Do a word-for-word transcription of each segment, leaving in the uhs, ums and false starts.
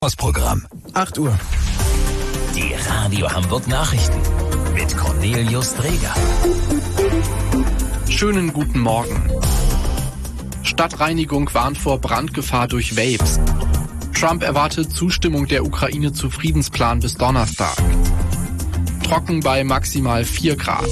Das Programm. acht Uhr. Die Radio Hamburg Nachrichten mit Cornelius Dreger. Schönen guten Morgen. Stadtreinigung warnt vor Brandgefahr durch Vapes. Trump erwartet Zustimmung der Ukraine zu Friedensplan bis Donnerstag. Trocken bei maximal vier Grad.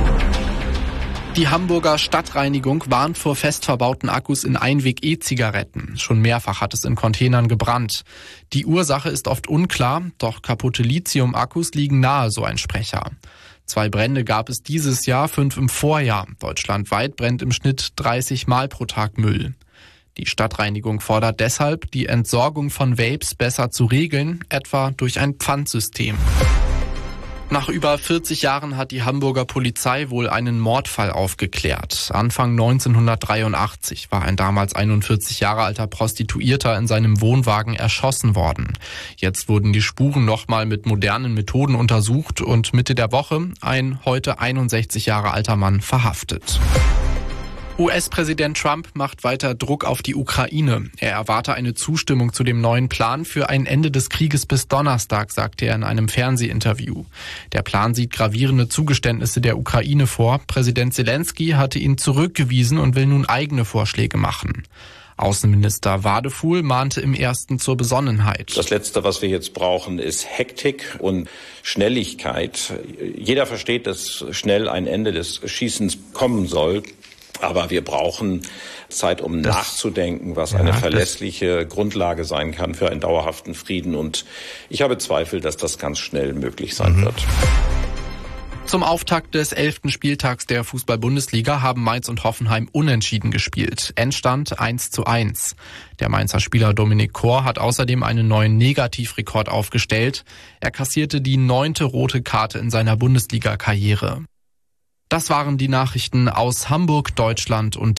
Die Hamburger Stadtreinigung warnt vor fest verbauten Akkus in Einweg-E-Zigaretten. Schon mehrfach hat es in Containern gebrannt. Die Ursache ist oft unklar, doch kaputte Lithium-Akkus liegen nahe, so ein Sprecher. Zwei Brände gab es dieses Jahr, fünf im Vorjahr. Deutschlandweit brennt im Schnitt dreißig Mal pro Tag Müll. Die Stadtreinigung fordert deshalb, die Entsorgung von Vapes besser zu regeln, etwa durch ein Pfandsystem. Nach über vierzig Jahren hat die Hamburger Polizei wohl einen Mordfall aufgeklärt. Anfang neunzehnhundertdreiundachtzig war ein damals einundvierzig Jahre alter Prostituierter in seinem Wohnwagen erschossen worden. Jetzt wurden die Spuren nochmal mit modernen Methoden untersucht und Mitte der Woche ein heute einundsechzig Jahre alter Mann verhaftet. U S-Präsident Trump macht weiter Druck auf die Ukraine. Er erwarte eine Zustimmung zu dem neuen Plan für ein Ende des Krieges bis Donnerstag, sagte er in einem Fernsehinterview. Der Plan sieht gravierende Zugeständnisse der Ukraine vor. Präsident Zelensky hatte ihn zurückgewiesen und will nun eigene Vorschläge machen. Außenminister Wadefuhl mahnte im ersten zur Besonnenheit. Das Letzte, was wir jetzt brauchen, ist Hektik und Schnelligkeit. Jeder versteht, dass schnell ein Ende des Schießens kommen soll. Aber wir brauchen Zeit, um das, nachzudenken, was ja, eine verlässliche Grundlage sein kann für einen dauerhaften Frieden. Und ich habe Zweifel, dass das ganz schnell möglich sein mhm. wird. Zum Auftakt des elften Spieltags der Fußball-Bundesliga haben Mainz und Hoffenheim unentschieden gespielt. Endstand eins zu eins. Der Mainzer Spieler Dominik Kor hat außerdem einen neuen Negativrekord aufgestellt. Er kassierte die neunte rote Karte in seiner Bundesliga-Karriere. Das waren die Nachrichten aus Hamburg, Deutschland und